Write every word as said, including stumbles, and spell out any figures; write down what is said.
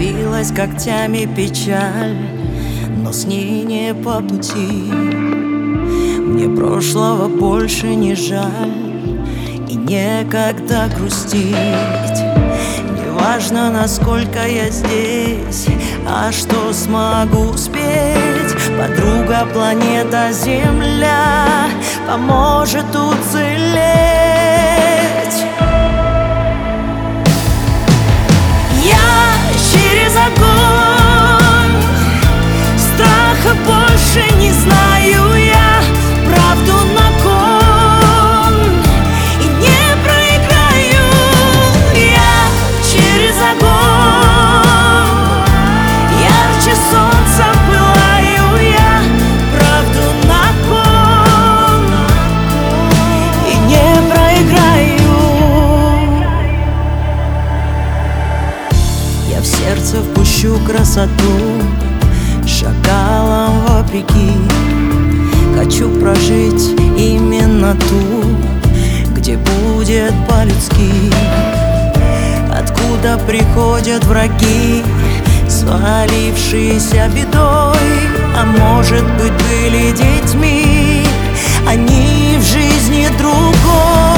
Впилась когтями печаль, но с ней не по пути. Мне прошлого больше не жаль и некогда грустить. Неважно, насколько я здесь, а что смогу успеть. Подруга, планета Земля поможет уцелеть. Я через огонь, страха больше не знаю я. Правду на кон и не проиграю. Я через огонь, ярче солнца пылаю я. Правду на кон и не проиграю. Я в сердце впущу красоту, шакалам вопреки. Хочу прожить именно ту, где будет по-людски. Откуда приходят враги, свалившиеся бедой. А может быть, были детьми, они в жизни другой.